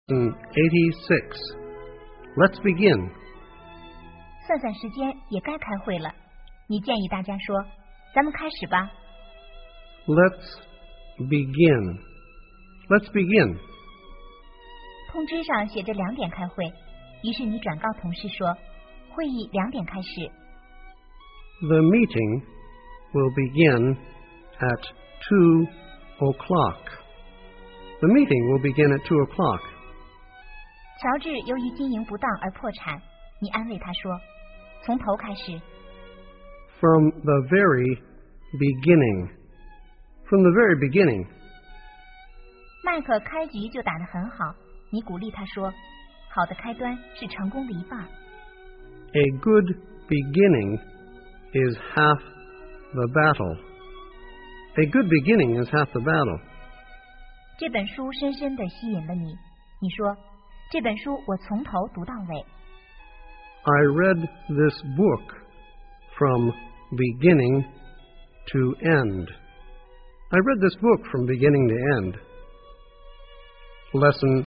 86. Let's begin. 算算时间，也该开会了。你建议大家说，咱们开始吧。 Let's begin. Let's begin. 通知上写着2点开会，于是你转告同事说，会议2点开始。 The meeting will begin at 2 o'clock. The meeting will begin at 2 o'clock. 乔治由于经营不当而破产，你安慰他说，从头开始。 From the very beginning. From the very beginning. 麦克开局就打得很好，你鼓励他说，好的开端是成功的一半。 A good beginning is half the battle. A good beginning is half the battle. 这本书深深地吸引了你，你说，这本书我从头读到尾。 I read this book from beginning to end. I read this book from beginning to end. Lesson